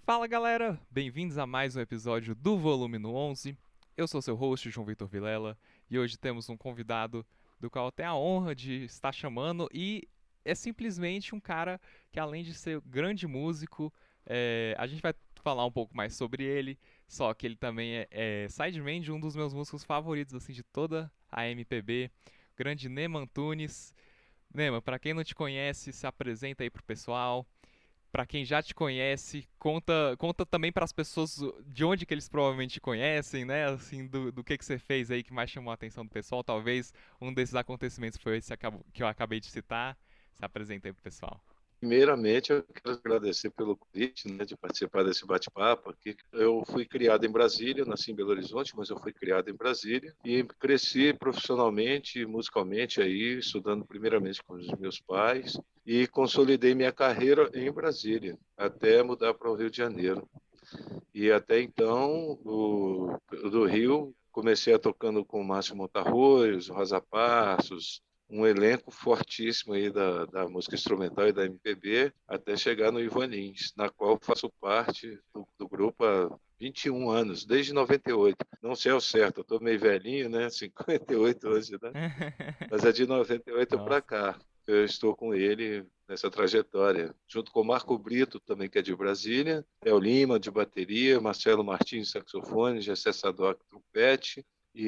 Fala galera, bem-vindos a mais um episódio do Volume no 11. Eu sou seu host, João Vitor Vilela, e hoje temos um convidado do qual eu tenho a honra de estar chamando e é simplesmente um cara que além de ser grande músico, a gente vai falar um pouco mais sobre ele, só que ele também é sideman de um dos meus músicos favoritos assim de toda a MPB, o grande Neman Antunes. Neman, pra quem não te conhece, se apresenta aí pro pessoal. Pra quem já te conhece, conta também para as pessoas de onde que eles provavelmente te conhecem, né? Assim, do que você fez aí que mais chamou a atenção do pessoal. Talvez um desses acontecimentos foi esse que eu acabei de citar. Se apresenta aí pro pessoal. Primeiramente, eu quero agradecer pelo convite, né, de participar desse bate-papo aqui. Eu fui criado em Brasília, nasci em Belo Horizonte, mas eu fui criado em Brasília e cresci profissionalmente, musicalmente aí, estudando primeiramente com os meus pais e consolidei minha carreira em Brasília, até mudar para o Rio de Janeiro. E até então, do Rio, comecei a tocando com o Márcio Montarroz, o Rosa Passos, um elenco fortíssimo aí da música instrumental e da MPB, até chegar no Ivan Lins, na qual faço parte do grupo há 21 anos, desde 98. Não sei ao certo, eu estou meio velhinho, né? 58 hoje, né? Mas é de 98 para Nossa. cá. Eu estou com ele nessa trajetória, junto com o Marco Brito, também que é de Brasília, Theo Lima, de bateria, Marcelo Martins, saxofone, Gessé Sadoc, trompete,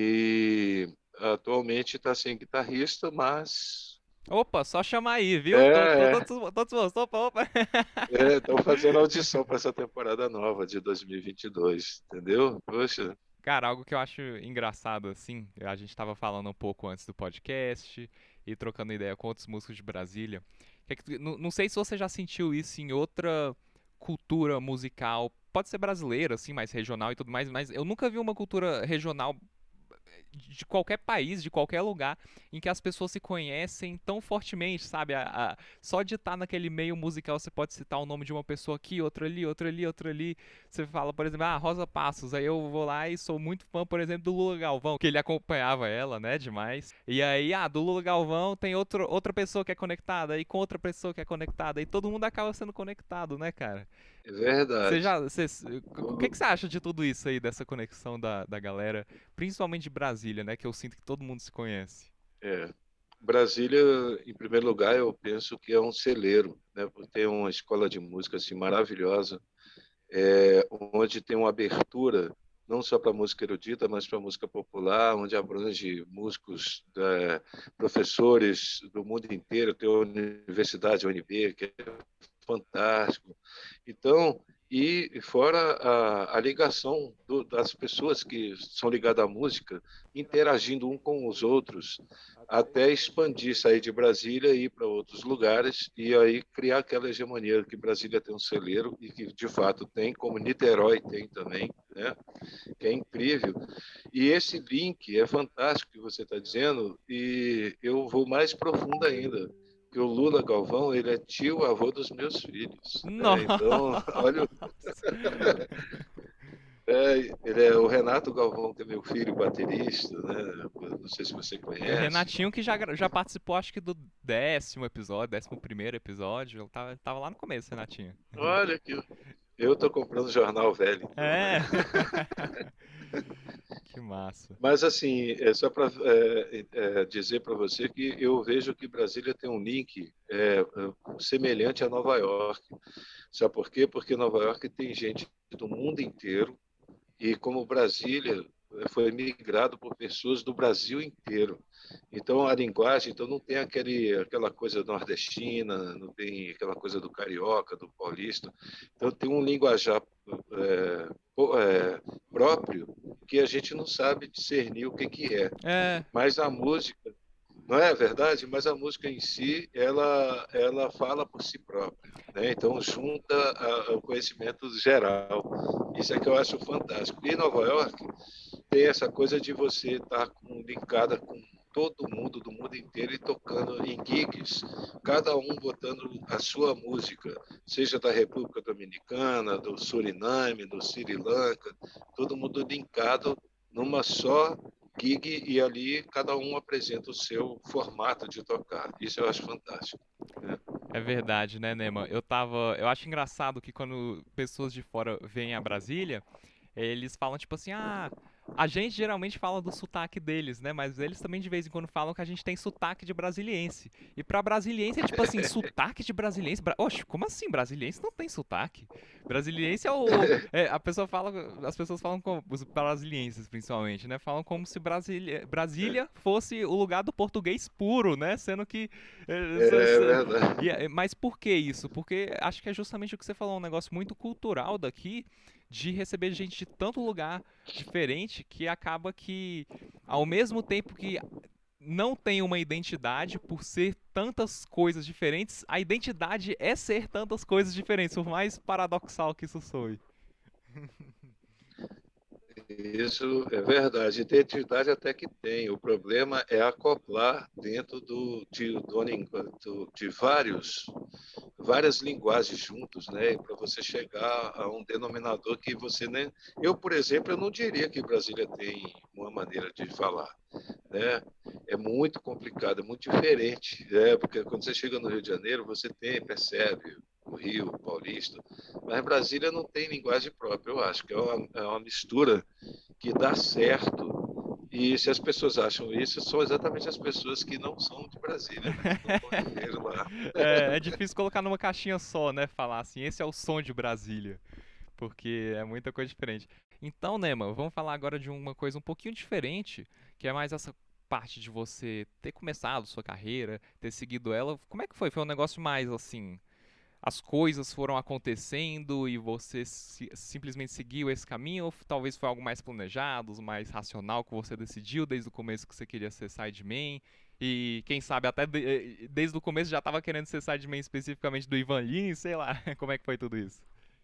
e atualmente está sem guitarrista, mas Opa, só chamar aí, viu? é, Todos, opa, opa. estão fazendo audição para essa temporada nova de 2022, entendeu? Poxa, Cara, algo que eu acho engraçado, assim, a gente tava falando um pouco antes do podcast e trocando ideia com outros músicos de Brasília. Não sei se você já sentiu isso em outra cultura musical, pode ser brasileira, assim, mais regional e tudo mais, mas eu nunca vi uma cultura regional de qualquer país, de qualquer lugar, em que as pessoas se conhecem tão fortemente, sabe? Só de estar naquele meio musical, você pode citar o nome de uma pessoa aqui, outra ali, outra ali, outra ali. Você fala, por exemplo, Rosa Passos. Aí eu vou lá e sou muito fã, por exemplo, do Lula Galvão, que ele acompanhava ela, né? Demais. E aí, do Lula Galvão tem outra pessoa que é conectada, e com outra pessoa que é conectada, e todo mundo acaba sendo conectado, né, cara? é verdade. O que você acha de tudo isso aí, dessa conexão da galera, principalmente de Brasília, né? Que eu sinto que todo mundo se conhece. É. Brasília, em primeiro lugar, eu penso que é um celeiro, né? Porque tem uma escola de música assim maravilhosa, onde tem uma abertura não só para música erudita, mas para música popular, onde abrange músicos, professores do mundo inteiro. Tem a Universidade UNB, que é fantástico. Então, e fora a ligação das pessoas que são ligadas à música, interagindo um com os outros, até expandir, sair de Brasília e ir para outros lugares, e aí criar aquela hegemonia que Brasília tem um celeiro, e que de fato tem, como Niterói tem também, né? Que é incrível. E esse link é fantástico que você está dizendo, e eu vou mais profundo ainda, que o Lula Galvão, ele é tio avô dos meus filhos, né? Então, Nossa! olha, ele é o Renato Galvão, que é meu filho baterista, né? Não sei se você E o conhece. Renatinho que já participou, acho que do 10º episódio, 11º episódio. Eu tava lá no começo, Renatinho. Olha que eu estou comprando jornal velho, então, né? É! Que massa. Mas assim, é só para dizer para você que eu vejo que Brasília tem um link semelhante a Nova York. Sabe por quê? Porque Nova York tem gente do mundo inteiro e como Brasília foi migrado por pessoas do Brasil inteiro. Então a linguagem, então não tem aquela coisa nordestina, não tem aquela coisa do carioca, do paulista. Então tem um linguajar próprio que a gente não sabe discernir o que é. É, Mas a música, não é verdade? Mas a música em si, ela fala por si própria, né? Então junta o conhecimento geral. Isso é que eu acho fantástico. E Nova York tem essa coisa de você estar linkada com todo mundo do mundo inteiro e tocando em gigs, cada um botando a sua música, seja da República Dominicana, do Suriname, do Sri Lanka, todo mundo linkado numa só gig e ali cada um apresenta o seu formato de tocar. Isso eu acho fantástico, né? É verdade, né, Nema? Eu acho engraçado que quando pessoas de fora vêm a Brasília, eles falam tipo assim, a gente geralmente fala do sotaque deles, né? Mas eles também de vez em quando falam que a gente tem sotaque de brasiliense. E pra brasiliense é tipo assim, sotaque de brasiliense? Oxe, como assim? Brasiliense não tem sotaque. Brasiliense é o. A pessoa fala. As pessoas falam como. Os brasilienses, principalmente, né? Falam como se Brasília fosse o lugar do português puro, né? Sendo que. É verdade. Mas por que isso? Porque acho que é justamente o que você falou, um negócio muito cultural daqui de receber gente de tanto lugar diferente que acaba que, ao mesmo tempo que não tem uma identidade por ser tantas coisas diferentes, a identidade é ser tantas coisas diferentes, por mais paradoxal que isso soe. Isso é verdade. Identidade até que tem. O problema é acoplar dentro de várias linguagens juntos, né? Para você chegar a um denominador que você nem. Eu, por exemplo, eu não diria que Brasília tem uma maneira de falar, né? É muito complicado, é muito diferente, né? Porque quando você chega no Rio de Janeiro, você percebe o Rio, o Paulista, mas Brasília não tem linguagem própria, eu acho que é uma mistura que dá certo. E se as pessoas acham isso, são exatamente as pessoas que não são de Brasília, né? Que não conviveram lá. É difícil colocar numa caixinha só, né? Falar assim, esse é o som de Brasília. Porque é muita coisa diferente. Então, Nema, vamos falar agora de uma coisa um pouquinho diferente, que é mais essa parte de você ter começado sua carreira, ter seguido ela. Como é que foi? Foi um negócio mais assim, as coisas foram acontecendo e você simplesmente seguiu esse caminho, ou talvez foi algo mais planejado, mais racional que você decidiu desde o começo que você queria ser sideman? E quem sabe até desde o começo já estava querendo ser sideman especificamente do Ivan Lins, sei lá, como é que foi tudo isso?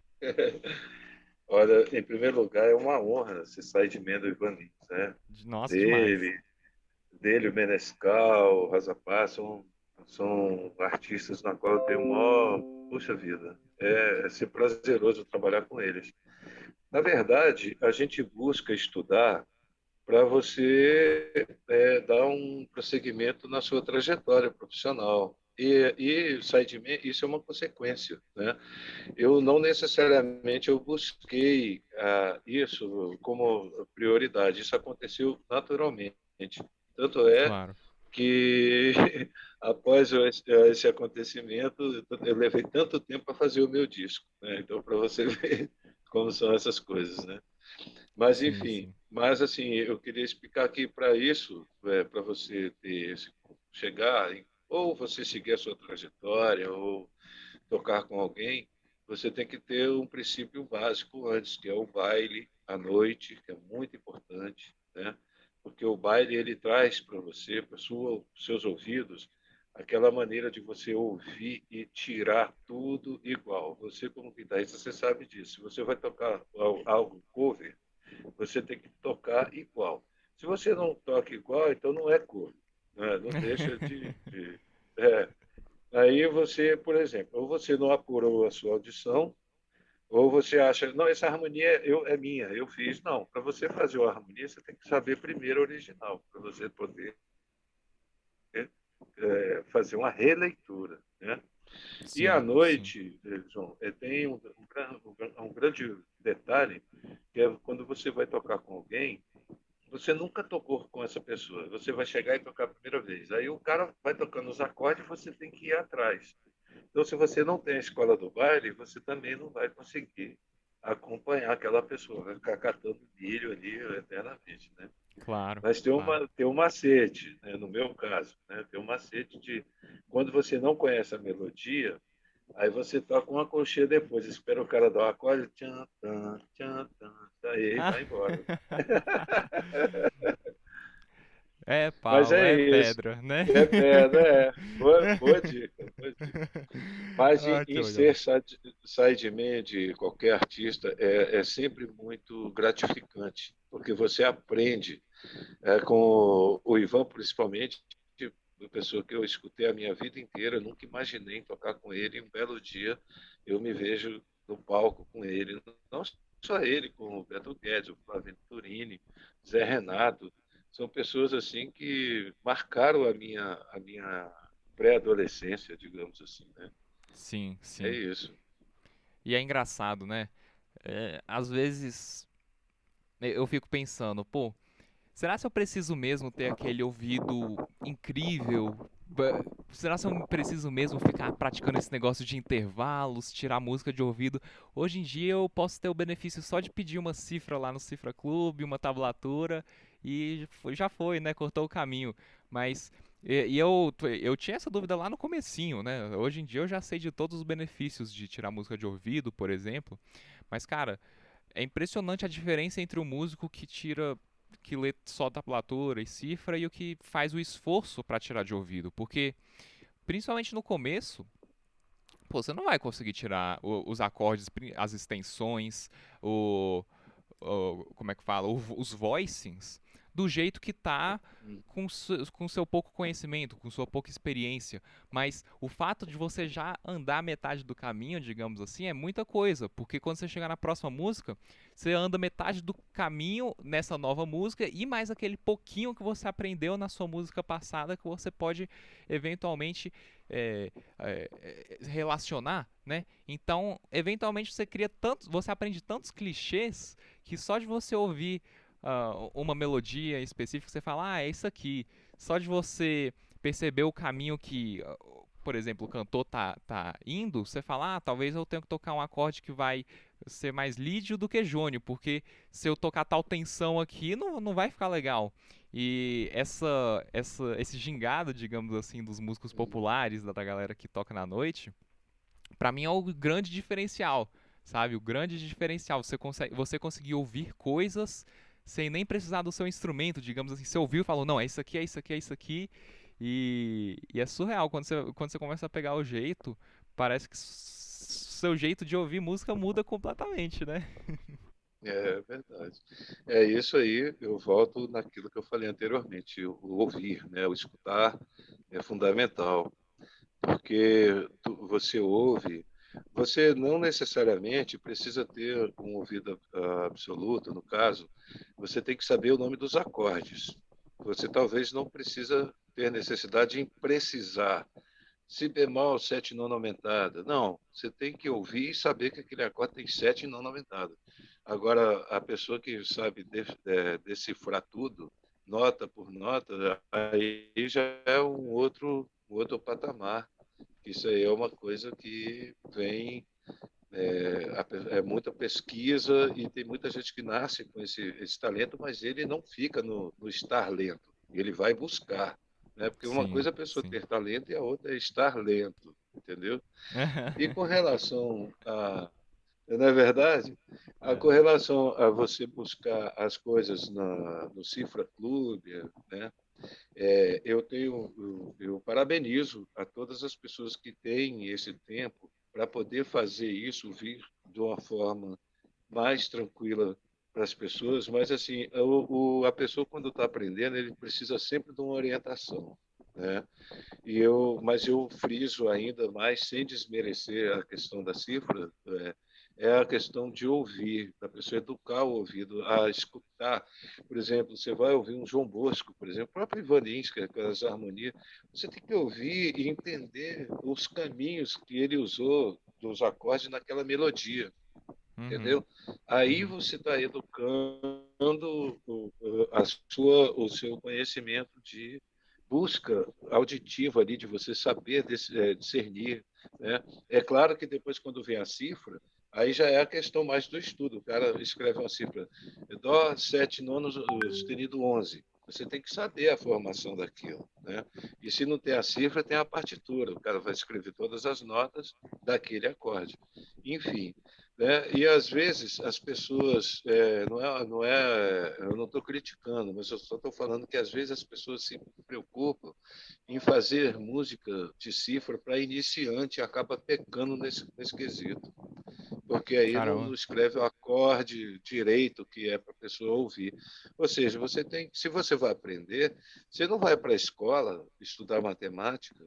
Olha, em primeiro lugar, é uma honra ser sideman do Ivan Lins, né? Nossa, demais. Dele, dele, o Menescal, o Razapaz, são artistas na qual eu tenho maior, puxa vida, é ser prazeroso trabalhar com eles. Na verdade, a gente busca estudar para você dar um prosseguimento na sua trajetória profissional. E sideman, isso é uma consequência, né? Eu não necessariamente eu busquei isso como prioridade. Isso aconteceu naturalmente. Tanto é Claro. que após esse acontecimento eu levei tanto tempo para fazer o meu disco, né? Então para você ver como são essas coisas, né? Mas Sim, enfim, sim. mas assim eu queria explicar que para isso, para você chegar ou você seguir a sua trajetória ou tocar com alguém, você tem que ter um princípio básico antes, que é o baile à noite, que é muito importante, né? Porque o baile ele traz para você, para seus ouvidos, aquela maneira de você ouvir e tirar tudo igual. Você como guitarrista, você sabe disso. Se você vai tocar algo cover, você tem que tocar igual. Se você não toca igual, então não é cover, né? Não deixa de Aí você, por exemplo, ou você não apurou a sua audição, ou você acha, não, essa harmonia é minha, eu fiz. Não, para você fazer uma harmonia, você tem que saber primeiro o original, para você poder fazer uma releitura, né? E à Sim, sim. noite, João, tem um grande detalhe, que é quando você vai tocar com alguém, você nunca tocou com essa pessoa, você vai chegar e tocar a primeira vez. Aí o cara vai tocando os acordes e você tem que ir atrás. Então, se você não tem a escola do baile, você também não vai conseguir acompanhar aquela pessoa, vai ficar catando milho ali eternamente, né? Claro, Mas claro. tem um macete, né? No meu caso, né? Tem um macete de quando você não conhece a melodia, aí você toca uma colcheia depois, espera o cara dar o acorde, tchan, tchan, tchan, tchan, aí vai embora. É Mas pau, é é isso. pedra, né? É pedra, é. Boa dica, boa dica. Mas Ah, que em legal. ser sideman de qualquer artista é sempre muito gratificante, porque você aprende com o Ivan, principalmente, uma pessoa que eu escutei a minha vida inteira, eu nunca imaginei tocar com ele. E um belo dia eu me vejo no palco com ele, não só ele, como o Beto Guedes, o Flávio Turini, Zé Renato, são pessoas assim que marcaram a minha pré-adolescência, digamos assim, né? Sim, É sim. isso. E é engraçado, né? Às vezes eu fico pensando, pô, será se eu preciso mesmo ter aquele ouvido incrível? Será se eu preciso mesmo ficar praticando esse negócio de intervalos, tirar música de ouvido? Hoje em dia eu posso ter o benefício só de pedir uma cifra lá no Cifra Club, uma tablatura e já foi, né? Cortou o caminho. Mas eu tinha essa dúvida lá no comecinho, né? Hoje em dia eu já sei de todos os benefícios de tirar música de ouvido, por exemplo. Mas, cara, é impressionante a diferença entre o músico que lê só tablatura e cifra e o que faz o esforço para tirar de ouvido, porque principalmente no começo, pô, você não vai conseguir tirar os acordes, as extensões, o, como é que fala, os voicings do jeito que tá Hum. com seu pouco conhecimento, com sua pouca experiência. Mas o fato de você já andar metade do caminho, digamos assim, é muita coisa. Porque quando você chegar na próxima música, você anda metade do caminho nessa nova música e mais aquele pouquinho que você aprendeu na sua música passada que você pode eventualmente é, relacionar, né? Então, eventualmente você aprende tantos clichês que só de você ouvir uma melodia específica, você fala, ah, é isso aqui. Só de você perceber o caminho que, por exemplo, o cantor tá indo, você fala, ah, talvez eu tenha que tocar um acorde que vai ser mais lídio do que jônio, porque se eu tocar tal tensão aqui, não vai ficar legal. E esse gingado, digamos assim, dos músicos Hum. populares, da galera que toca na noite, pra mim é o grande diferencial, sabe? O grande diferencial. Você conseguir ouvir coisas sem nem precisar do seu instrumento, digamos assim. Você ouviu e falou, não, é isso aqui, é isso aqui, é isso aqui. E é surreal. Quando você começa a pegar o jeito, parece que seu jeito de ouvir música muda completamente, né? É verdade. É isso aí, eu volto naquilo que eu falei anteriormente, o ouvir, né? O escutar é fundamental, porque você ouve, você não necessariamente precisa ter um ouvido absoluto, no caso, você tem que saber o nome dos acordes. Você talvez não precisa ter necessidade em precisar si bemol, sete nona aumentada. Não, você tem que ouvir e saber que aquele acorde tem sete nona aumentada. Agora, a pessoa que sabe decifrar tudo, nota por nota, aí já é um outro patamar. Isso aí é uma coisa que vem, é muita pesquisa e tem muita gente que nasce com esse talento, mas ele não fica no estar lento, ele vai buscar. Né? Porque uma Sim, coisa é a pessoa sim. ter talento e a outra é estar lento, entendeu? E com relação não é verdade? Com É. relação a você buscar as coisas no Cifra Clube, né? Eu parabenizo a todas as pessoas que têm esse tempo para poder fazer isso vir de uma forma mais tranquila para as pessoas, mas assim, a pessoa quando está aprendendo, ele precisa sempre de uma orientação, né? Mas eu friso ainda mais, sem desmerecer a questão da cifra, é a questão de ouvir, da pessoa educar o ouvido, a escutar. Por exemplo, você vai ouvir um João Bosco, por exemplo, o próprio Ivan Lins, que é aquelas harmonias, você tem que ouvir e entender os caminhos que ele usou dos acordes naquela melodia, Uhum, entendeu? Aí uhum. você está educando o seu conhecimento de busca auditiva ali, de você saber discernir. Né? É claro que depois, quando vem a cifra, aí já é a questão mais do estudo. O cara escreve uma cifra, Dó, sete nonos, sustenido 11. Você tem que saber a formação daquilo. Né? E se não tem a cifra, tem a partitura. O cara vai escrever todas as notas daquele acorde. Enfim, né? E às vezes as pessoas, eu não estou criticando, mas eu só estou falando que às vezes as pessoas se preocupam em fazer música de cifra para iniciante e acaba pecando nesse quesito, porque aí não Caramba. escreve o acorde direito que é para a pessoa ouvir. Ou seja, se você vai aprender, você não vai para a escola estudar matemática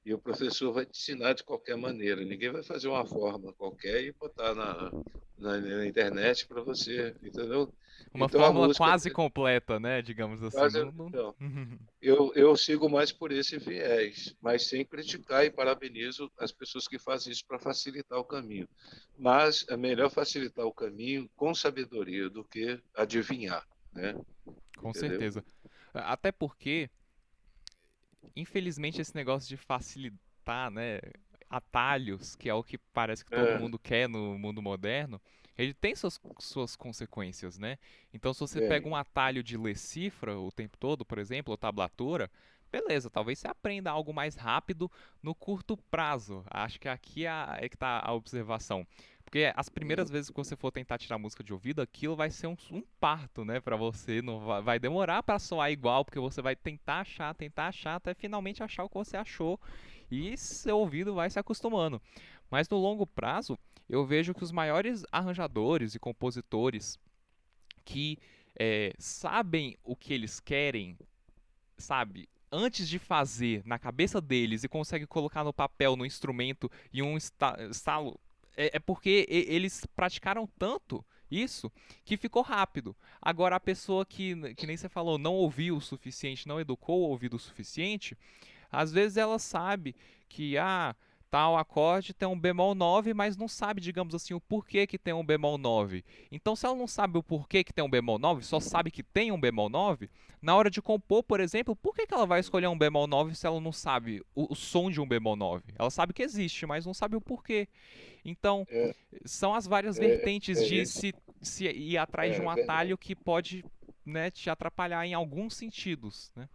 E o professor vai te ensinar de qualquer maneira. Ninguém vai fazer uma forma qualquer e botar na internet para você, entendeu? Uma Então a fórmula música quase completa, né? Digamos assim. quase. Não, não... Então, eu sigo mais por esse viés, mas sem criticar e parabenizo as pessoas que fazem isso para facilitar o caminho. Mas é melhor facilitar o caminho com sabedoria do que adivinhar, né? Com Entendeu? certeza. Até porque, infelizmente, esse negócio de facilitar, né, atalhos, que é o que parece que todo É, mundo quer no mundo moderno, ele tem suas consequências, né? Então, se você pega um tem. atalho de ler cifra o tempo todo, por exemplo, ou tablatura, beleza, talvez você aprenda algo mais rápido no curto prazo. Acho que aqui é que está a observação. Porque as primeiras vezes que você for tentar tirar música de ouvido, aquilo vai ser um parto, né, pra você. Não vai demorar pra soar igual, porque você vai tentar achar, até finalmente achar o que você achou. E seu ouvido vai se acostumando. Mas no longo prazo, eu vejo que os maiores arranjadores e compositores que sabem o que eles querem, sabe? Antes de fazer na cabeça deles e conseguem colocar no papel, no instrumento e um estalo, é porque eles praticaram tanto isso que ficou rápido. Agora a pessoa que nem você falou, não ouviu o suficiente, não educou o ouvido o suficiente, às vezes ela sabe que tal acorde tem um bemol 9, mas não sabe, digamos assim, o porquê que tem um bemol 9. Então, se ela não sabe o porquê que tem um bemol 9, só sabe que tem um bemol 9, na hora de compor, por exemplo, por que ela vai escolher um bemol 9 se ela não sabe o som de um bemol 9? Ela sabe que existe, mas não sabe o porquê. Então, É, são as várias é, vertentes é de esse, se ir atrás de um verdade. atalho que pode, né, te atrapalhar em alguns sentidos, né?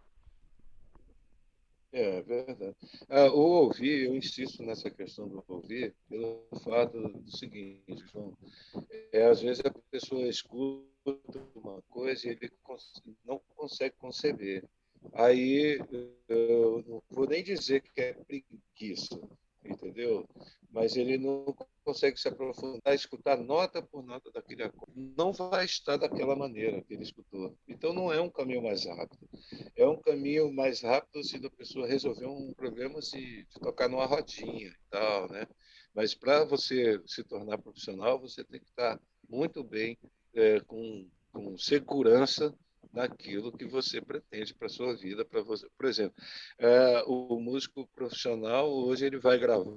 É verdade. O ouvir, eu insisto nessa questão do ouvir, pelo fato do seguinte, João, às vezes a pessoa escuta uma coisa e ele não consegue conceber. Aí eu não vou nem dizer que é preguiça, entendeu? Mas ele não consegue se aprofundar, escutar nota por nota daquele acorde. Não vai estar daquela maneira que ele escutou. Então não é um caminho mais rápido. É um caminho mais rápido se a pessoa resolver um problema de tocar numa rodinha e tal, né? Mas para você se tornar profissional, você tem que estar muito bem, com segurança naquilo que você pretende para a sua vida. Para você, por exemplo, o músico profissional hoje ele vai gravar,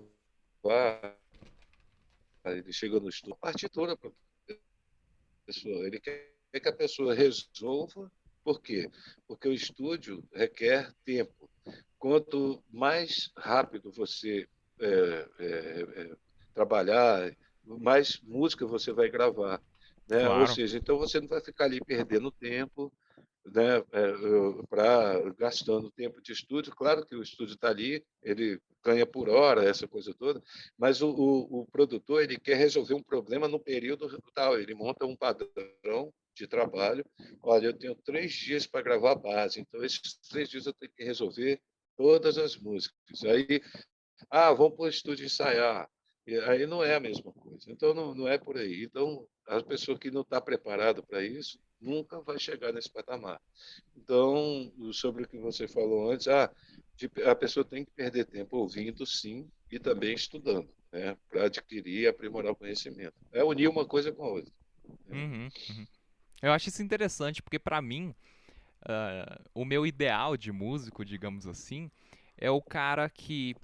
ele chega no estúdio, partitura para a pessoa, ele quer que a pessoa resolva. Por quê? Porque o estúdio requer tempo. Quanto mais rápido você é, trabalhar, mais música você vai gravar, né? Ou Claro. seja, então você não vai ficar ali perdendo tempo, né? Gastando tempo de estúdio. Claro que o estúdio está ali, ele ganha por hora, essa coisa toda, mas o produtor ele quer resolver um problema no período tal, ele monta um padrão de trabalho. Olha, eu tenho 3 dias para gravar a base, então esses 3 dias eu tenho que resolver todas as músicas. Aí, vamos para o estúdio ensaiar. E aí não é a mesma coisa. Então, não é por aí. Então, a pessoa que não está preparada para isso nunca vai chegar nesse patamar. Então, sobre o que você falou antes, a pessoa tem que perder tempo ouvindo, sim, e também estudando, né, para adquirir e aprimorar o conhecimento. É unir uma coisa com a outra. Né? Uhum, uhum. Eu acho isso interessante porque pra mim, o meu ideal de músico, digamos assim, é o cara que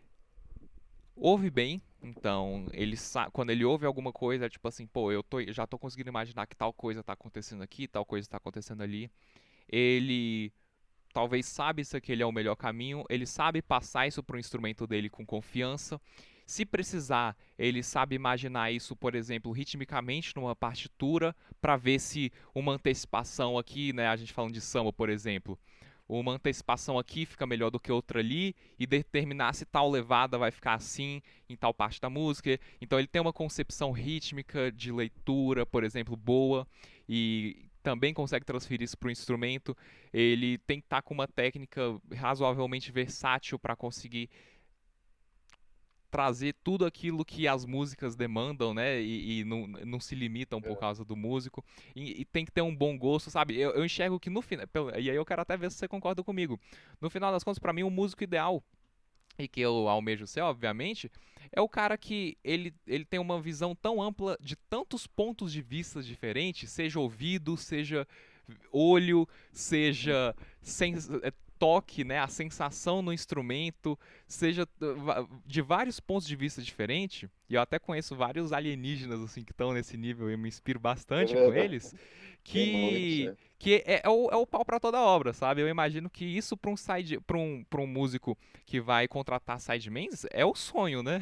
ouve bem. Então, quando ele ouve alguma coisa, é tipo assim, pô, já tô conseguindo imaginar que tal coisa tá acontecendo aqui, tal coisa tá acontecendo ali. Ele talvez sabe se aquele é o melhor caminho, ele sabe passar isso pro instrumento dele com confiança. Se precisar, ele sabe imaginar isso, por exemplo, ritmicamente numa partitura, para ver se uma antecipação aqui, né, a gente falando de samba, por exemplo, uma antecipação aqui fica melhor do que outra ali e determinar se tal levada vai ficar assim em tal parte da música. Então ele tem uma concepção rítmica de leitura, por exemplo, boa e também consegue transferir isso para o instrumento. Ele tem que estar com uma técnica razoavelmente versátil para conseguir trazer tudo aquilo que as músicas demandam, né? E não se limitam por É, causa do músico. E tem que ter um bom gosto, sabe? Eu enxergo que no final. E aí eu quero até ver se você concorda comigo. No final das contas, para mim, o músico ideal e que eu almejo ser, obviamente, é o cara que ele tem uma visão tão ampla de tantos pontos de vista diferentes, seja ouvido, seja olho, seja toque, né, a sensação no instrumento, seja de vários pontos de vista diferentes. E eu até conheço vários alienígenas assim que estão nesse nível, eu me inspiro É bastante com verdade. eles, Tem muitos, que né? é o pau para toda obra, sabe? Eu imagino que isso para um side, para um músico que vai contratar sidemans é o sonho, né?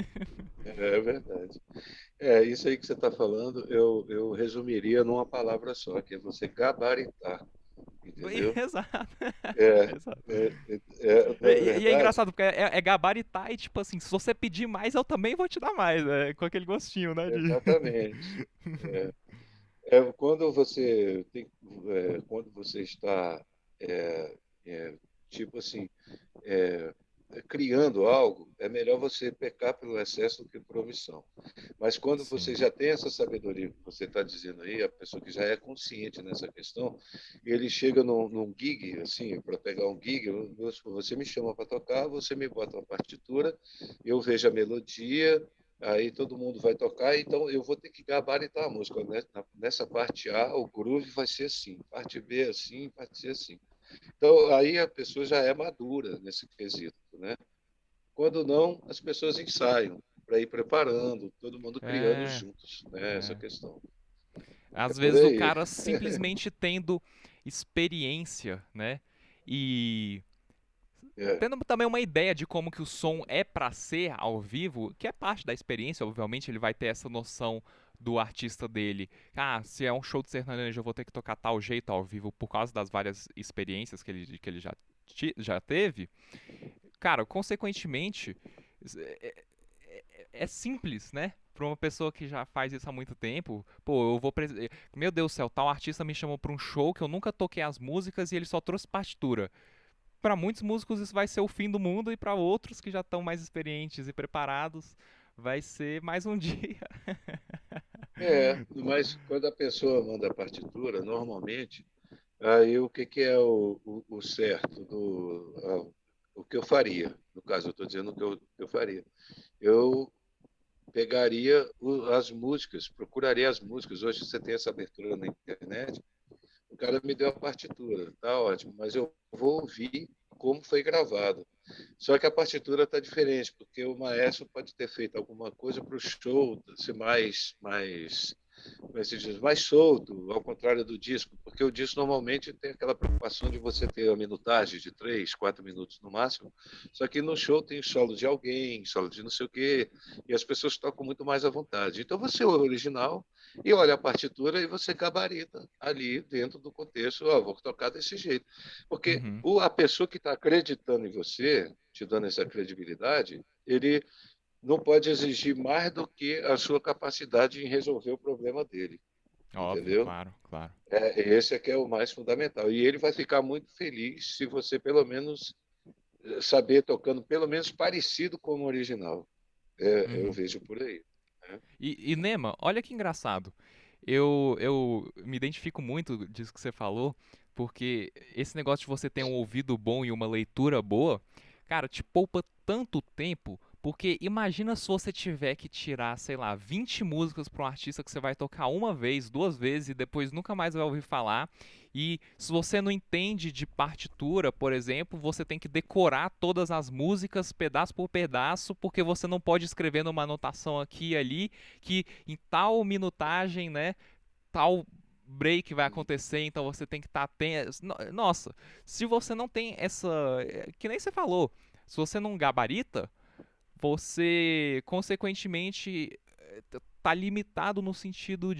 É verdade. É, isso aí que você está falando, eu resumiria numa palavra só, que é você gabaritar, entendeu? Exato. É, Exato. não é E é verdade? engraçado, porque é gabaritar e, tipo assim, se você pedir mais, eu também vou te dar mais, né? Com aquele gostinho, né? Exatamente. É, quando você tem, quando você está, é, é, tipo assim, é, criando algo, é melhor você pecar pelo excesso do que por omissão. Mas quando você Sim. já tem essa sabedoria que você está dizendo aí, a pessoa que já é consciente nessa questão, ele chega num gig, assim, para pegar um gig, você me chama para tocar, você me bota uma partitura, eu vejo a melodia, aí todo mundo vai tocar, então eu vou ter que gabaritar a música. Nessa parte A, o groove vai ser assim, parte B assim, parte C assim. Então aí a pessoa já é madura nesse quesito, né? Quando não, as pessoas ensaiam para ir preparando, todo mundo criando É, juntos, né? Essa é. questão. É Às por vezes o aí. cara simplesmente tendo experiência, né? E É, tendo também uma ideia de como que o som é pra ser ao vivo, que é parte da experiência, obviamente ele vai ter essa noção do artista dele. Ah, se é um show de sertanejo eu vou ter que tocar tal jeito ao vivo por causa das várias experiências que ele já teve. Cara, consequentemente, é, é simples, né? Pra uma pessoa que já faz isso há muito tempo, pô, eu vou. Meu Deus do céu, tal artista me chamou pra um show que eu nunca toquei as músicas e ele só trouxe partitura. Pra muitos músicos isso vai ser o fim do mundo e pra outros que já estão mais experientes e preparados, vai ser mais um dia. mas quando a pessoa manda a partitura, normalmente, aí o que é o certo, o que eu faria? No caso, eu estou dizendo o que eu faria. Eu pegaria as músicas, procuraria as músicas. Hoje você tem essa abertura na internet. O cara me deu a partitura, tá ótimo, mas eu vou ouvir como foi gravado. Só que a partitura está diferente, porque o maestro pode ter feito alguma coisa para o show ser como é que se diz, mais solto, ao contrário do disco, porque o disco normalmente tem aquela preocupação de você ter a minutagem de 3, 4 minutos no máximo, só que no show tem solo de alguém, solo de não sei o quê, e as pessoas tocam muito mais à vontade. Então você ouve o original e olha a partitura e você gabarita ali dentro do contexto, oh, vou tocar desse jeito. Porque Uhum, a pessoa que está acreditando em você, te dando essa credibilidade, ele não pode exigir mais do que a sua capacidade em resolver o problema dele, óbvio, entendeu? claro, claro. Esse é que é o mais fundamental. E ele vai ficar muito feliz se você, pelo menos, saber tocando, pelo menos parecido com o original. Eu Uhum. vejo por aí. Né? E Nema, olha que engraçado. Eu me identifico muito disso que você falou, porque esse negócio de você ter um ouvido bom e uma leitura boa, cara, te poupa tanto tempo. Porque imagina se você tiver que tirar, sei lá, 20 músicas para um artista que você vai tocar uma vez, duas vezes e depois nunca mais vai ouvir falar. E se você não entende de partitura, por exemplo, você tem que decorar todas as músicas pedaço por pedaço, porque você não pode escrever numa anotação aqui e ali que em tal minutagem, né, tal break vai acontecer, então você tem que estar atento. Nossa, se você não tem essa, que nem você falou, se você não gabarita, você consequentemente tá limitado no sentido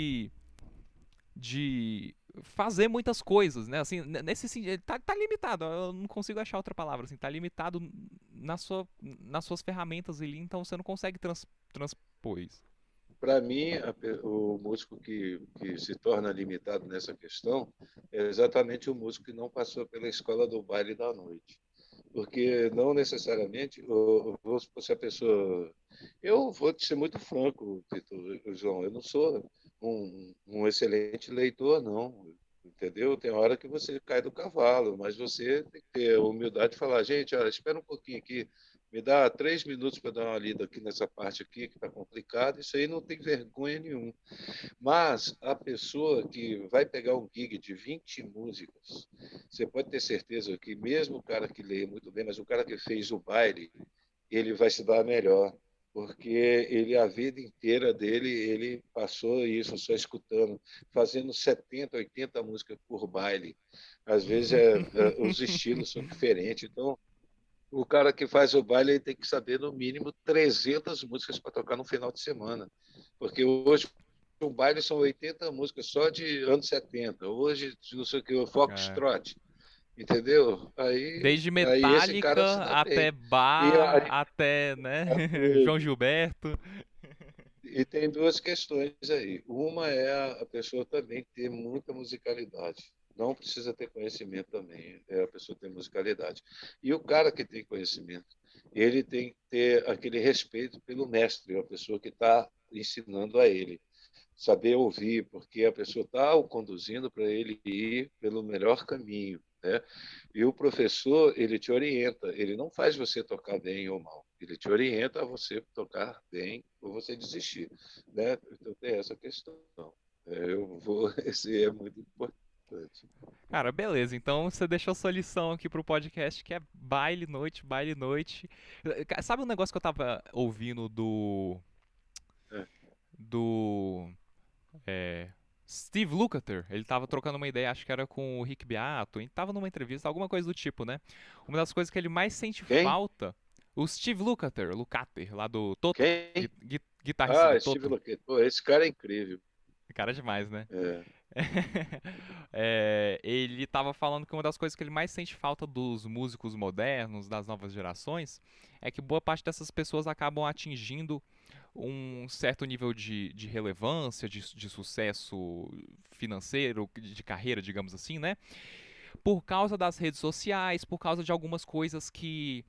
de fazer muitas coisas, né? Assim, nesse sentido, tá limitado. Eu não consigo achar outra palavra. Assim, tá limitado nas suas ferramentas ali, então você não consegue transpor isso. Para mim, o músico que se torna limitado nessa questão é exatamente o músico que não passou pela escola do baile da noite. Porque não necessariamente, se a pessoa. Eu vou te ser muito franco, Tito, João, eu não sou um excelente leitor, não, entendeu? Tem hora que você cai do cavalo, mas você tem que ter a humildade de falar, gente, olha, espera um pouquinho aqui, me dá 3 minutos para dar uma lida aqui nessa parte aqui que está complicado. Isso aí não tem vergonha nenhuma. Mas a pessoa que vai pegar um gig de 20 músicas, você pode ter certeza que mesmo o cara que lê muito bem, mas o cara que fez o baile, ele vai se dar melhor, porque ele a vida inteira dele ele passou isso só escutando, fazendo 70, 80 músicas por baile. Às vezes os estilos são diferentes, então o cara que faz o baile ele tem que saber no mínimo 300 músicas para tocar no final de semana, porque hoje um baile são 80 músicas só de anos 70. Hoje, não sei o que, o É. Foxtrot, entendeu? Desde Aí esse cara se Metallica dá até bem. E, Bar, aí, até, né, João Gilberto. e tem duas questões aí. Uma é a pessoa também ter muita musicalidade. Não precisa ter conhecimento também, é a pessoa ter musicalidade. E o cara que tem conhecimento, ele tem que ter aquele respeito pelo mestre, a pessoa que está ensinando a ele. Saber ouvir, porque a pessoa está o conduzindo para ele ir pelo melhor caminho, né? E o professor, ele te orienta, ele não faz você tocar bem ou mal, ele te orienta a você tocar bem ou você desistir, né? Então tem essa questão. Eu vou, esse é muito importante. Cara, beleza. Então você deixou sua lição aqui pro podcast que é baile noite, baile noite. Sabe um negócio que eu tava ouvindo É. do é, Steve Lukather? Ele tava trocando uma ideia, acho que era com o Rick Beato, e tava numa entrevista, alguma coisa do tipo, né? Uma das coisas que ele mais sente Quem? falta, o Steve Lukather, lá do Toto, Quem? guitarrista do Ah, Steve Toto. Lukather. Pô, esse cara é incrível. Cara demais, né? É, Ele estava falando que uma das coisas que ele mais sente falta dos músicos modernos, das novas gerações, é que boa parte dessas pessoas acabam atingindo um certo nível de relevância, de sucesso financeiro, de carreira, digamos assim, né? Por causa das redes sociais, por causa de algumas coisas que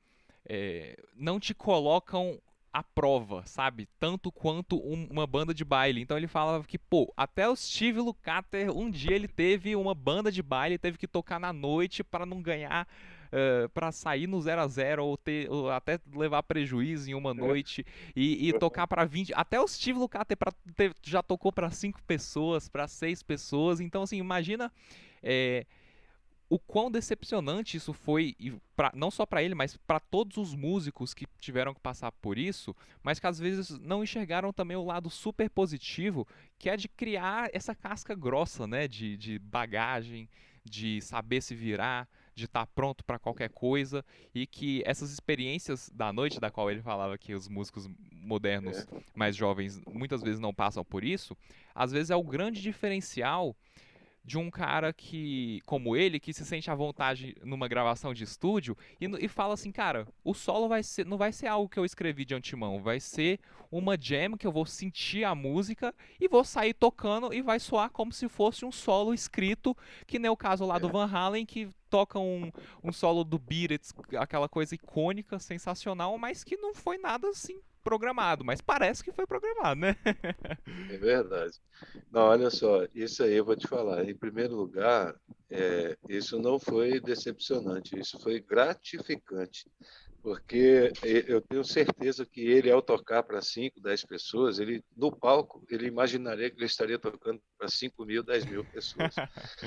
não te colocam à prova, sabe? Tanto quanto uma banda de baile. Então ele falava que, pô, até o Steve Lukather, um dia ele teve uma banda de baile, teve que tocar na noite para não ganhar, para sair no 0 a 0 ou até levar prejuízo em uma é. noite e tocar para 20. Até o Steve Lukather já tocou para 5 pessoas, para 6 pessoas. Então, assim, imagina. É, o quão decepcionante isso foi, não só para ele, mas para todos os músicos que tiveram que passar por isso, mas que às vezes não enxergaram também o lado super positivo, que é de criar essa casca grossa, né, de bagagem, de saber se virar, de estar pronto para qualquer coisa, e que essas experiências da noite, da qual ele falava que os músicos modernos É. mais jovens muitas vezes não passam por isso, às vezes é o grande diferencial de um cara que, como ele, que se sente à vontade numa gravação de estúdio e fala assim, cara, o solo não vai ser algo que eu escrevi de antemão, vai ser uma jam que eu vou sentir a música e vou sair tocando e vai soar como se fosse um solo escrito, que nem o caso lá do É. Van Halen, que toca um solo do Beat It, aquela coisa icônica, sensacional, mas que não foi nada assim programado, mas parece que foi programado, né? É verdade. Não, olha só, isso aí eu vou te falar. Em primeiro lugar, isso não foi decepcionante, isso foi gratificante, porque eu tenho certeza que ele, ao tocar para 5, 10 pessoas, ele no palco, ele imaginaria que ele estaria tocando para 5.000, 10.000 pessoas.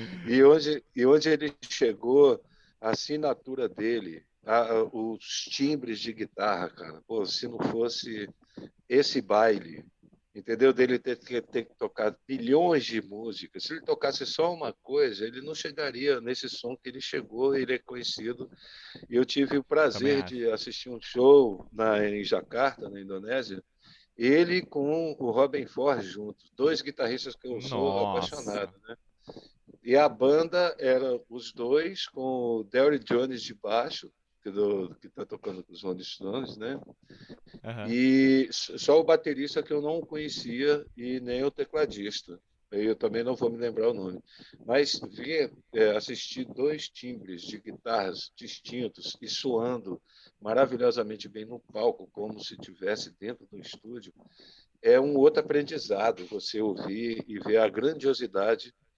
E onde ele chegou, a assinatura dele, os timbres de guitarra, cara, pô, se não fosse esse baile, entendeu? Dele ter que tocar bilhões de músicas. Se ele tocasse só uma coisa, ele não chegaria nesse som que ele chegou, ele é conhecido. E eu tive o Também prazer acho. de assistir um show em Jacarta, na Indonésia, ele com o Robin Ford junto, dois guitarristas que eu sou Nossa. apaixonado, né? E a banda era os dois, com o Derry Jones de baixo, que está tocando com os Rolling Stones, né? Aham. E só o baterista que eu não conhecia e nem o tecladista. Eu também não vou me lembrar o nome. Mas ver, assistir dois timbres de guitarras distintos e soando maravilhosamente bem no palco, como se estivesse dentro do estúdio, é um outro aprendizado você ouvir e ver a grandiosidade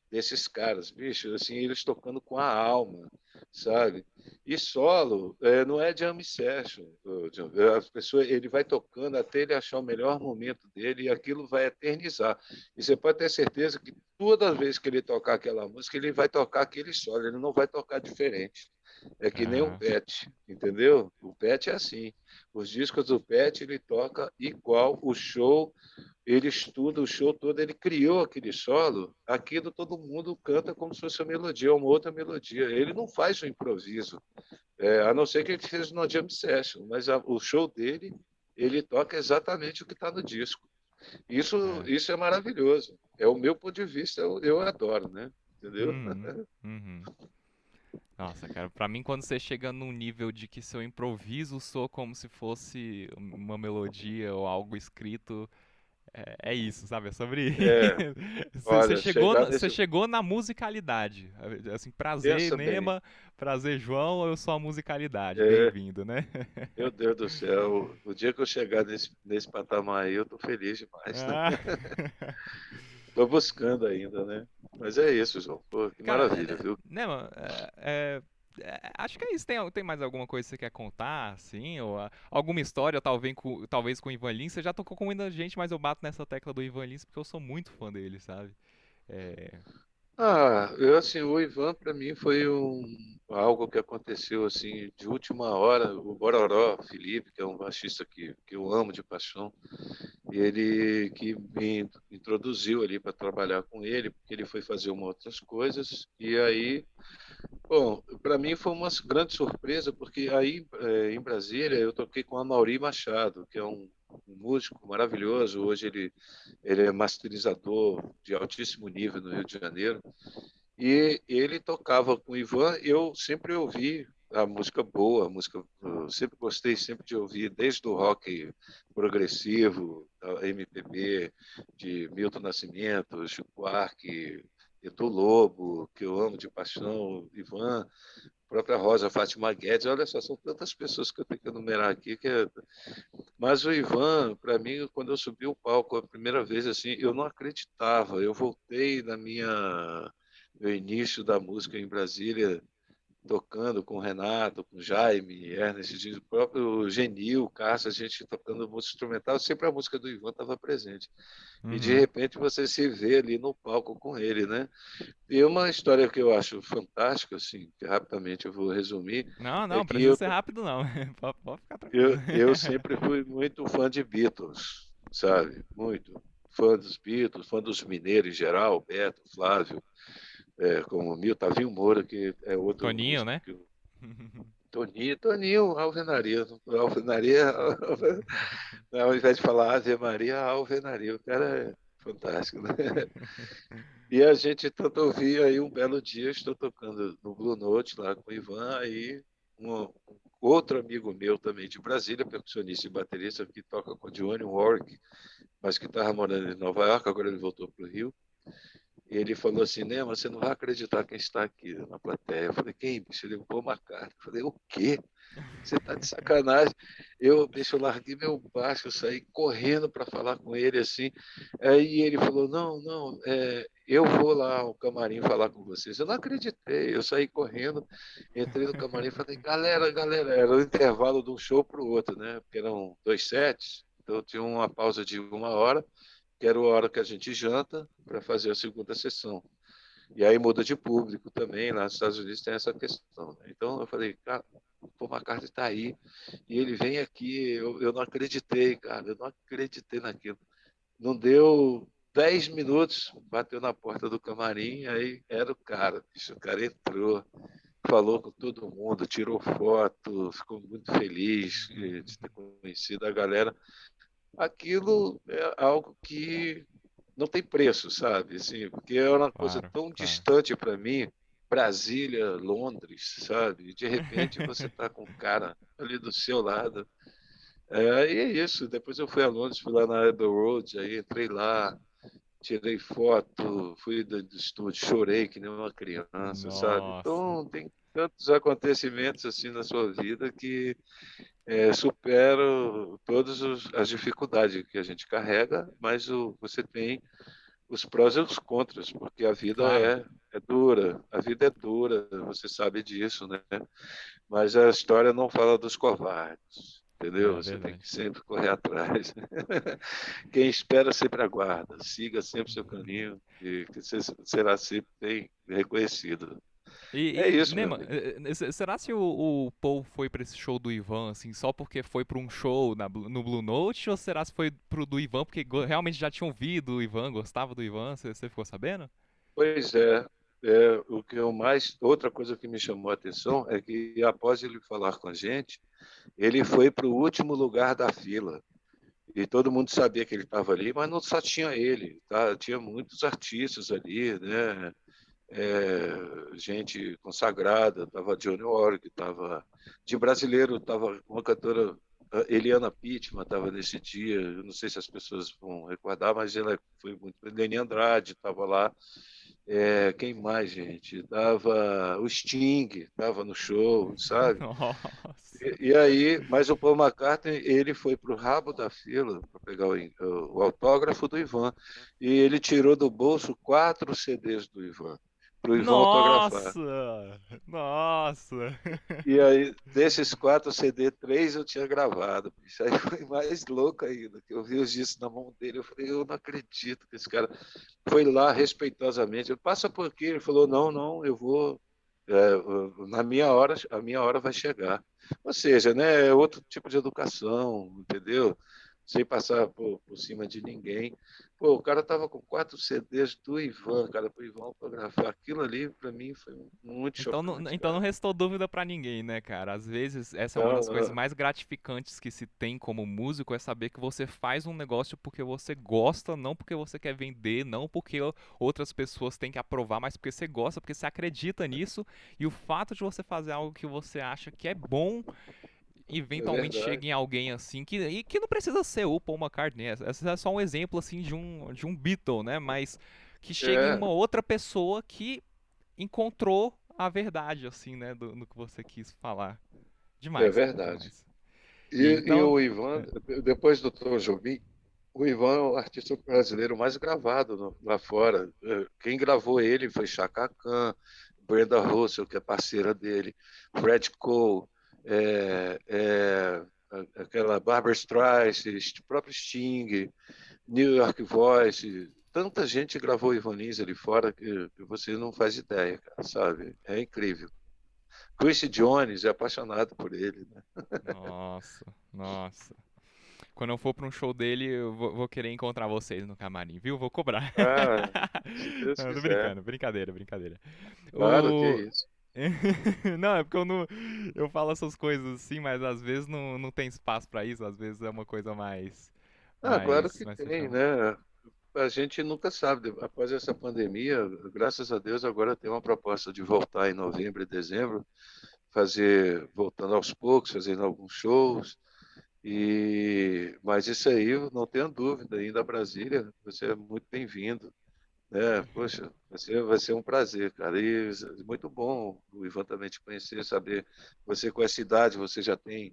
desses caras, bicho, assim, eles tocando com a alma, sabe? E solo não é jam session, a pessoa, ele vai tocando até ele achar o melhor momento dele e aquilo vai eternizar. E você pode ter certeza que toda vez que ele tocar aquela música, ele vai tocar aquele solo, ele não vai tocar diferente. É que nem o Aham. Pet, entendeu? O Pet é assim. Os discos do Pet ele toca igual o show, ele estuda o show todo, ele criou aquele solo, aquilo todo mundo canta como se fosse uma melodia, uma outra melodia. Ele não faz o improviso, a não ser que ele fez no jam session, mas o show dele, ele toca exatamente o que está no disco. Isso, É. isso é maravilhoso. É o meu ponto de vista, eu adoro, né? Entendeu? Uhum. Uhum. Nossa, cara, pra mim quando você chega num nível de que seu improviso soa como se fosse uma melodia ou algo escrito, é isso, sabe? É sobre É, você olha, chegou chegar você nesse. chegou na musicalidade. Assim, prazer, Pensa bem. Nema, prazer, João, eu sou a musicalidade. É, Bem-vindo, né? meu Deus do céu, o dia que eu chegar nesse patamar aí, eu tô feliz demais, né? Ah. Tô buscando ainda, né? Mas é isso, João. Pô, que Cara, maravilha, viu? Nema, acho que é isso. Tem mais alguma coisa que você quer contar, assim? Ou alguma história, talvez com o Ivan Lins? Você já tocou com muita gente, mas eu bato nessa tecla do Ivan Lins porque eu sou muito fã dele, sabe? É... Eu assim, o Ivan para mim foi algo que aconteceu assim de última hora. O Bororó Felipe, que é um baixista que eu amo de paixão, e ele que me introduziu ali para trabalhar com ele, porque ele foi fazer uma outras coisas. E aí, bom, para mim foi uma grande surpresa, porque aí em Brasília eu toquei com a Mauri Machado, que é um músico maravilhoso. Hoje ele é masterizador de altíssimo nível no Rio de Janeiro. E ele tocava com o Ivan, eu sempre ouvi a música boa, a música, eu sempre gostei sempre de ouvir, desde o rock progressivo, da MPB, de Milton Nascimento, Chico Buarque, Edu Lobo, que eu amo de paixão, Ivan, a própria Rosa Fátima Guedes, olha só, são tantas pessoas que eu tenho que enumerar aqui, mas o Ivan, para mim, quando eu subi o palco a primeira vez, assim, eu não acreditava. Eu voltei na minha meu início da música em Brasília, tocando com o Renato, com o Jaime, Ernest, o próprio Genil, Cássio, a gente tocando música instrumental, sempre a música do Ivan estava presente. E de Uhum. repente você se vê ali no palco com ele, né? E uma história que eu acho fantástica, assim, que rapidamente eu vou resumir, Não, é não, que precisa ser rápido, não. Pode ficar tranquilo. eu sempre fui muito fã de Beatles, sabe? Muito. Fã dos Beatles, fã dos mineiros em geral, Beto, Flávio, como Mil, Tavinho Moura, que é outro Toninho, músico né? que eu... Toninho, Alvenaria, ao invés de falar Ave Maria, Alvenaria, o cara é fantástico, né? E a gente tanto ouvia aí um belo dia, estou tocando no Blue Note lá com o Ivan, aí um outro amigo meu também de Brasília, percussionista e baterista, que toca com o Johnny Warwick, mas que estava morando em Nova York, agora ele voltou para o Rio. E ele falou assim, né, você não vai acreditar quem está aqui na plateia. Eu falei, quem, bicho? Ele, Paul McCartney. Eu falei, o quê? Você tá de sacanagem. Bicho, eu larguei meu baixo, eu saí correndo para falar com ele assim. Aí ele falou: Não, não, eu vou lá ao camarim falar com vocês. Eu não acreditei, eu saí correndo, entrei no camarim e falei: Galera, era o intervalo de um show para o outro, né? Porque eram 2 sets, então tinha uma pausa de 1 hora, que era a hora que a gente janta para fazer a segunda sessão. E aí muda de público também, lá nos Estados Unidos tem essa questão, né? Então eu falei, cara, o Paul McCartney está aí, e ele vem aqui, eu não acreditei, cara, eu não acreditei naquilo. Não deu 10 minutos, bateu na porta do camarim, aí era o cara, bicho, o cara entrou, falou com todo mundo, tirou foto, ficou muito feliz de ter conhecido a galera. Aquilo é algo que não tem preço, sabe? Assim, porque é uma coisa Claro, tão claro. distante para mim, Brasília, Londres, sabe? De repente você está com um cara ali do seu lado. E é isso. Depois eu fui a Londres, fui lá na Abbey Road, aí entrei lá, tirei foto, fui do estúdio, chorei que nem uma criança, sabe? Nossa. Então tem tantos acontecimentos assim na sua vida que superam todas as dificuldades que a gente carrega, mas você tem os prós e os contras, porque a vida Claro. é dura, a vida é dura, você sabe disso, né? Mas a história não fala dos covardes, entendeu? É Você tem verdade. que sempre correr atrás. Quem espera sempre aguarda, siga sempre seu caminho e que você será sempre bem reconhecido. É isso, meu Nema, amigo. será se o Paul foi pra esse show do Ivan, assim, só porque foi pra um show no Blue Note, ou será se foi pro do Ivan porque realmente já tinham ouvido o Ivan, gostava do Ivan? Você ficou sabendo? Pois o que eu mais, outra coisa que me chamou a atenção é que após ele falar com a gente, ele foi para o último lugar da fila. E todo mundo sabia que ele estava ali, mas não só tinha ele, tá? Tinha muitos artistas ali, né? Gente consagrada, estava Johnny Org, estava de brasileiro, estava uma cantora, Eliana Pittman estava nesse dia, eu não sei se as pessoas vão recordar, mas ela foi muito. Leni Andrade estava lá. Quem mais, gente? Tava o Sting, estava no show, sabe? Nossa. E aí, mas o Paul McCartney, ele foi para o rabo da fila para pegar o autógrafo do Ivan. E ele tirou do bolso 4 CDs do Ivan, para o Ivan autografar. Nossa! Nossa! E aí, desses 4 CD, 3 eu tinha gravado. Isso aí foi mais louco ainda, que eu vi os discos na mão dele. Eu falei, eu não acredito que esse cara foi lá respeitosamente. Ele passa por aqui. Ele falou, não, não, eu vou. Na minha hora, a minha hora vai chegar. Ou seja, né, é outro tipo de educação, entendeu? Sem passar por cima de ninguém. Pô, o cara tava com 4 CDs do Ivan, cara, para o Ivan autografar. Aquilo ali, para mim, foi muito chocante, Então não cara. restou dúvida pra ninguém, né, cara? Às vezes, essa é uma Não, das coisas não. mais gratificantes que se tem como músico, é saber que você faz um negócio porque você gosta, não porque você quer vender, não porque outras pessoas têm que aprovar, mas porque você gosta, porque você acredita nisso. E o fato de você fazer algo que você acha que é bom, É eventualmente chega verdade. em alguém assim, e que não precisa ser o Paul McCartney. Esse é só um exemplo, assim, de um Beatle, né? Mas que chega em É, uma outra pessoa que encontrou a verdade, assim, né, no que você quis falar. é Demais, cara, verdade. demais. E, E e então, o Ivan, depois do Tom Jobim, o Ivan é o artista brasileiro mais gravado lá fora. Quem gravou ele foi Chaka Khan, Brenda Russell, que é parceira dele, Fred Cole, aquela Barbra Streisand, o próprio Sting, New York Voice. Tanta gente gravou Ivan Lins ali fora que você não faz ideia, cara, sabe? É incrível. Quincy Jones é apaixonado por ele, né? nossa, nossa. Quando eu for pra um show dele, eu vou querer encontrar vocês no camarim, viu? Vou cobrar. Ah, se Deus Não, tô quiser. brincando, brincadeira, brincadeira. Claro que é O... isso. Não, é porque eu não. Eu falo essas coisas assim, mas às vezes não tem espaço pra isso, às vezes é uma coisa Ah, claro que mais tem, fechada. né? A gente nunca sabe. Após essa pandemia, graças a Deus, agora tem uma proposta de voltar em novembro e dezembro, voltando aos poucos, fazendo alguns shows. Mas isso aí, não tenho dúvida, ainda a Brasília, você é muito bem-vindo, né? Poxa, vai ser um prazer, cara. E muito bom o Ivan também te conhecer, saber você com essa idade, você já tem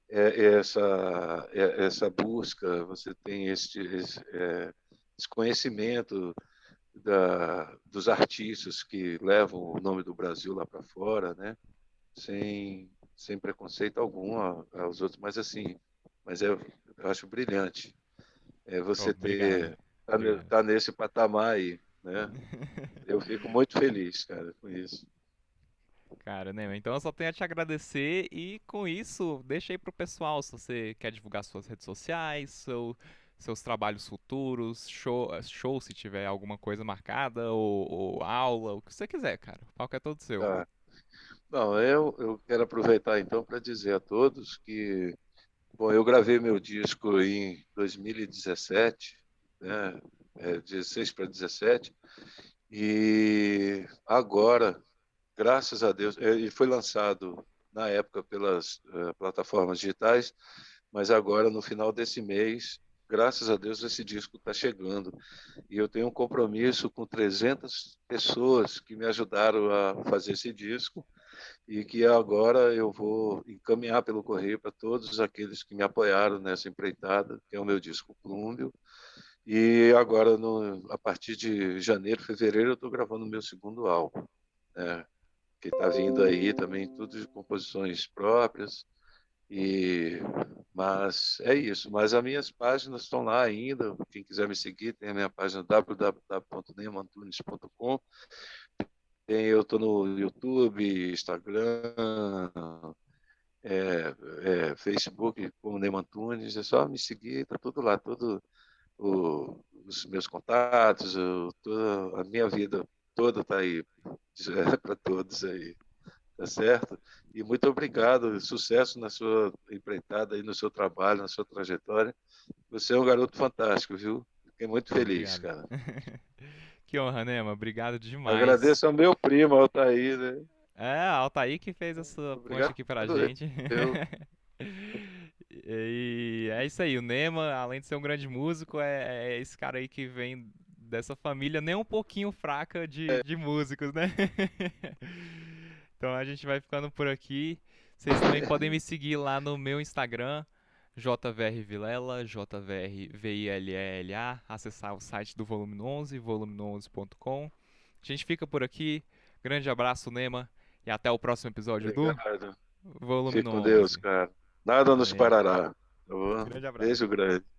essa busca, você tem esse conhecimento dos artistas que levam o nome do Brasil lá para fora, né? Sem preconceito algum aos outros, mas assim, eu acho brilhante você Obrigado, obrigado. tá nesse patamar aí, né? Eu fico muito feliz, cara, com isso. Cara, né? Então eu só tenho a te agradecer e com isso, deixa aí pro pessoal se você quer divulgar suas redes sociais, seus trabalhos futuros, show se tiver alguma coisa marcada, ou aula, o que você quiser, cara. O palco é todo seu. Tá. Não, eu quero aproveitar então para dizer a todos que, bom, eu gravei meu disco em 2017, né? 16 para 17, e agora, graças a Deus, ele foi lançado na época pelas plataformas digitais, mas agora no final desse mês, graças a Deus, esse disco está chegando. E eu tenho um compromisso com 300 pessoas que me ajudaram a fazer esse disco e que agora eu vou encaminhar pelo correio para todos aqueles que me apoiaram nessa empreitada, que é o meu disco Plúmbio, E agora, a partir de janeiro, fevereiro, eu estou gravando o meu segundo álbum, né? Que está vindo aí também, tudo de composições próprias. E, mas é isso. Mas as minhas páginas estão lá ainda. Quem quiser me seguir, tem a minha página www.nemantunes.com. Eu estou no YouTube, Instagram, Facebook como Neyman Tunes. É só me seguir, tá tudo lá, os meus contatos, toda a minha vida toda está aí para todos aí, tá certo? E muito obrigado, sucesso na sua empreitada aí, no seu trabalho, na sua trajetória. Você é um garoto fantástico, viu? Fiquei muito Pô, feliz, obrigado. cara. Que honra, Nema. Obrigado demais. Agradeço ao meu primo, Altair, né? É, Altair que fez essa ponte Obrigado. aqui pra gente. Eu, E é isso aí, o Nema, além de ser um grande músico, é esse cara aí que vem dessa família nem um pouquinho fraca de músicos, né? Então a gente vai ficando por aqui. Vocês também podem me seguir lá no meu Instagram, jvrvilela, jvrvillela, acessar o site do Volume 11, volume11.com. A gente fica por aqui. Grande abraço, Nema, e até o próximo episódio do obrigado. Volume Fique com Deus, 11. cara. Nada nos Valeu. parará. Tá bom? Grande abraço. Beijo grande.